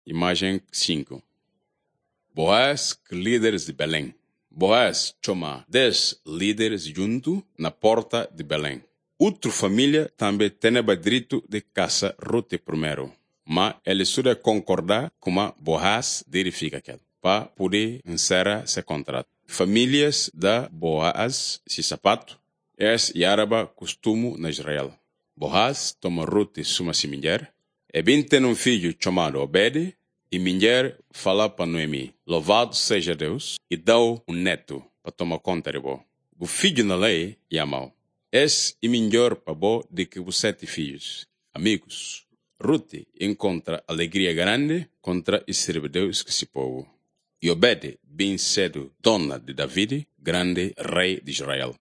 Imagem 5. Boaz, líderes de Belém. Boaz chama 10 líderes junto na porta de Belém. Outra família também tem direito de caça Ruth primeiro, mas eles só concordar com Boaz verifica aquilo, para poder encerrar esse contrato. Famílias da Boaz, se sapato, é árabe costume na Israel. Boaz toma Ruth sua mulher, e bem tem filho chamado Obed, e mulher fala para Noemi, louvado seja Deus, e dá neto para tomar conta de você. O filho na lei é mau. É melhor para você do que os 7 filhos. Amigos, Ruth encontra alegria grande contra o servo Deus que se povo. E Obed, bem cedo, dona de David, grande rei de Israel.